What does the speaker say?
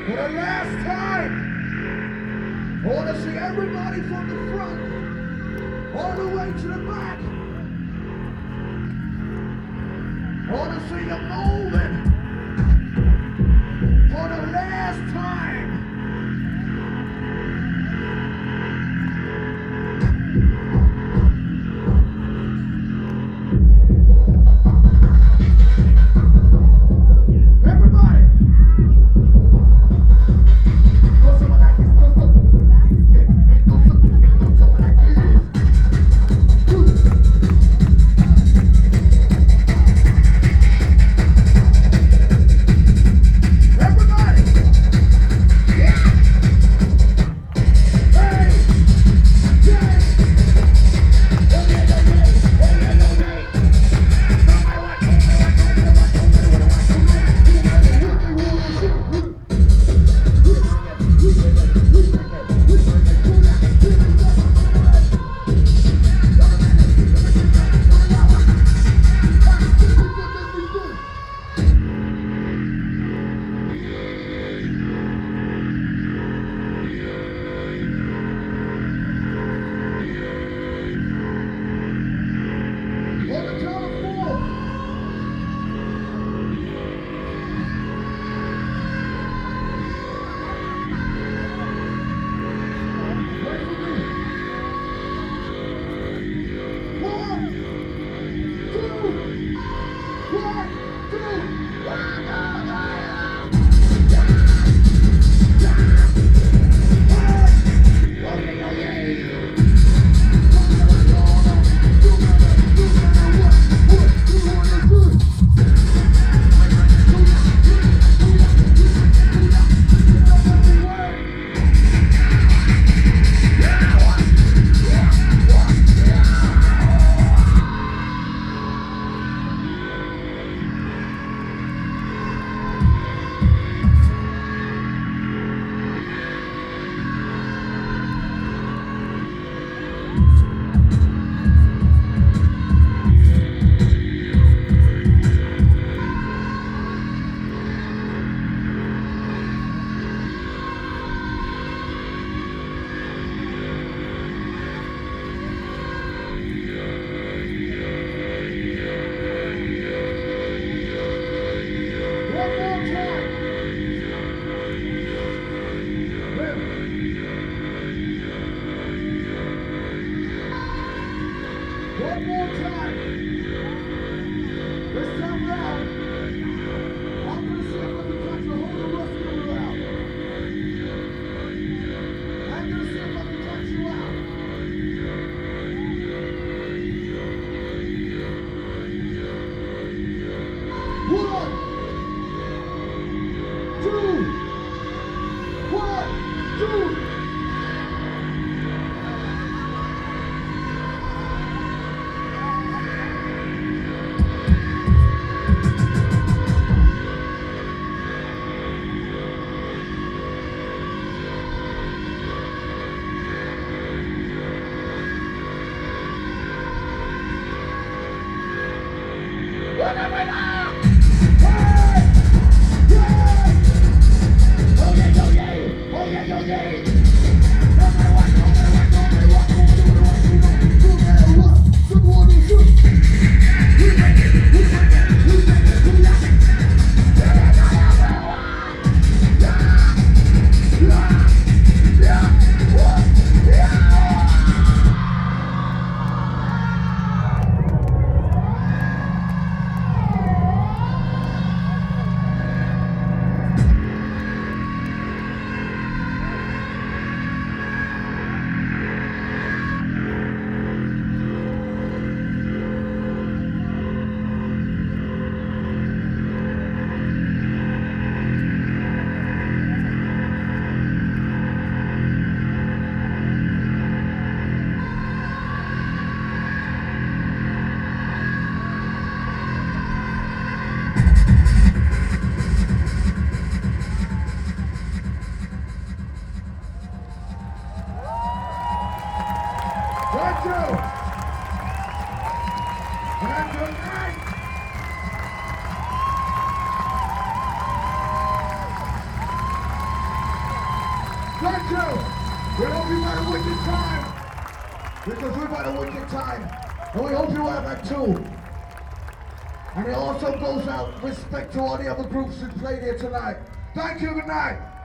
For the last time, I want to see everybody from the front all the way to the back. I want to see you moving for the last time. Everybody! Go somewhere like this, go somewhere. Go somewhere like this. Everybody! Yeah! Hey! Yeah! Oh yeah, oh yeah, oh yeah, oh yeah. On the count of four. Wait for me. 1, 2, 1, 2, 1. you. We hope you've had a wicked time. Because we've had a wicked time. And we hope you have that too. And it also goes out respect to all the other groups who played here tonight. Thank you, good night.